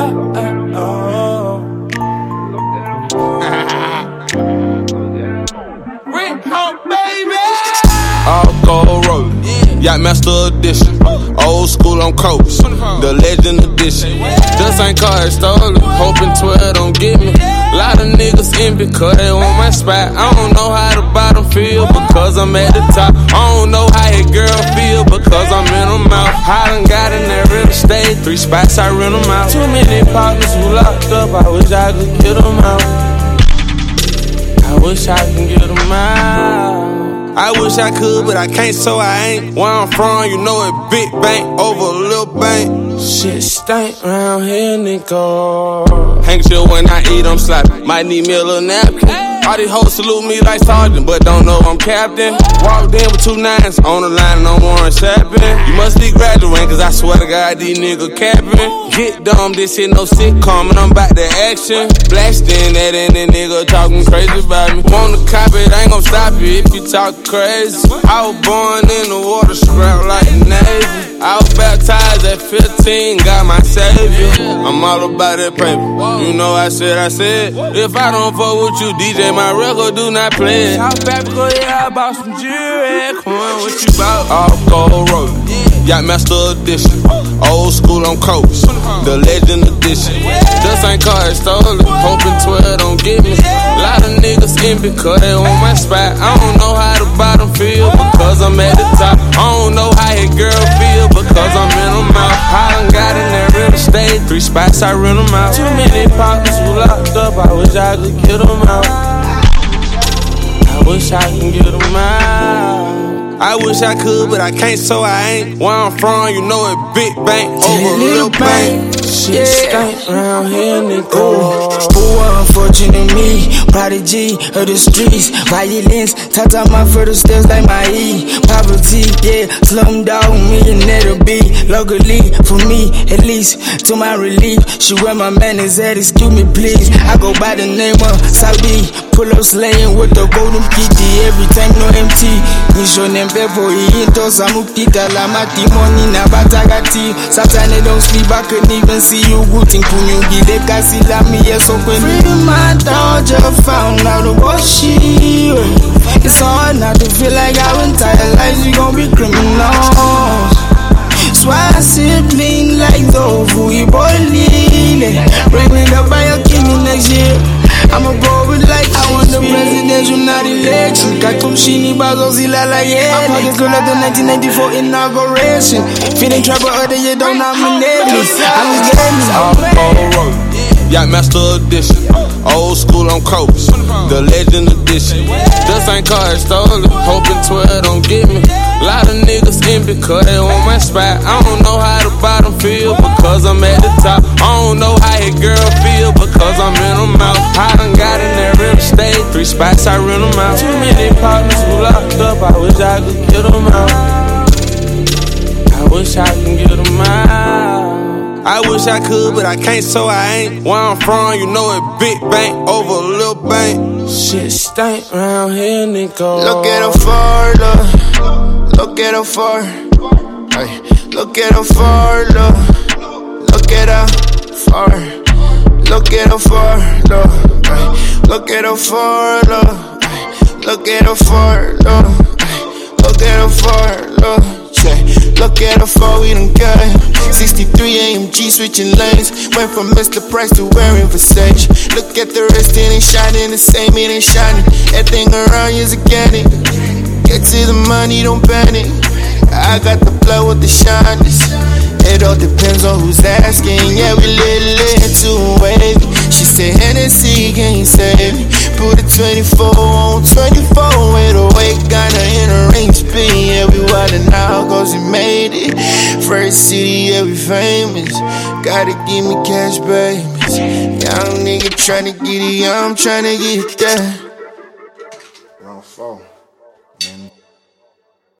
All gold road, Yacht Master Edition. Old school on coast, the legend edition. This ain't car, it's stolen. Hoping 12 don't get me. Lot of niggas envy cause they want my spot. I don't know how the bottom feel because I'm at the top. I don't know how your girl feel because I'm in her mouth. I done got in that real estate, 3 spots I rent them out. Too many partners who locked up, I wish I could get them out. I wish I could get them out. I wish I could, but I can't, so I ain't. Where I'm from, you know it, big bank over a little bank. Shit stank round here, nigga. Handkerchief when I eat, I'm slapping. Might need me a little napkin. All these hoes salute me like sergeant, but don't know I'm captain. Walked in with 2 9s on the line, no Warren Sappin. You must be graduating, cause I swear to God, these niggas capping. Get dumb, this shit no sitcom, and I'm back to action. Blasting that and that nigga talking crazy about me. Want to copy it, ain't gon' stop you if you talk crazy. I was born in the water, scrap like the Navy. I was baptized at 15, got my savior. I'm all about that paper. You know I said. If I don't fuck with you, DJ, my record do not play it. South Africa, yeah, I bought some jewelry. Come on, what you bout? All gold road, Yacht Master Edition. Old school on coast, the legend edition. This ain't car, it's stolen. Hoping 12 don't get me. Lot of niggas envy cause they want my spot. I don't know how the bottom feel because I'm at the top. I don't know how your girl feel because I'm in her mouth. I done got in that real estate, 3 spots I rent them out. Too many partners who locked up, I wish I could get them out. I wish I could get them out. I wish I could, but I can't, so I ain't. Where I'm from, you know it, big bank over a little bank. Shit stank round here, nigga. Who unfortunate me, prodigy of the streets. Violence, touch on my further steps like my E. Poverty, yeah, slum dog, millionaire to be. Luckily, for me, at least, to my relief. She wear my man is at, excuse me please. I go by the name of Saudi. Pull up slaying with the golden kitty. Every time no empty. Nisho nempepo iinto samukita la matimoni na batagati. Sometimes don't sleep, I couldn't even see you. Gutin kunyungile kasi la mi yeso kweni. Free my dog, just found out about she. It's so hard not to feel like our entire lives we gon' be criminals. So I sibling like those who you boiling. Bring it up by your king next year. I'm a bro with like I want the presidential, not election. Katumshini bazozila la yeah. I'm pocket girl at the 1994 inauguration. Feeling trouble other you don't nominate me. I was getting all gold road, Yacht Master Edition. Old school on coast, the legend edition. This ain't car, it's stolen. Hoping 12 don't get me. Lot of niggas envy cause they want my spot. I don't know how the bottom feel because I'm at the top. I don't know how your girl feel because I'm in her mouth. I done got in that real estate, 3 spots I rent them out. Too many partners who locked up, I wish I could get them out. I wish I could get them out. I wish I could, but I can't, so I ain't. Where I'm from, you know it, big bank over a little bank. Shit stank round here, nigga. Look at her far, look at her far. Hey, look at her far, look at her far. Look at her far, look at her far, look at her far, look at her far, look at how far we done got. 63 AMG switching lanes. Went from Mr. Price to wearing Versace. Look at the rest, it ain't shining the same, it ain't shining. Everything around you's a candy. Get to the money, don't panic. I got the blood with the shyness. It all depends on who's asking. Yeah, we lit too wavy. She said Hennessy can't save me. Put a 24 on 24 with a weight, got her in a range B. Yeah, we wildin' out cause we made it. First city, yeah, we famous. Gotta give me cash, babies. Young nigga tryna get it, yeah, I'm tryna get that. Round 4.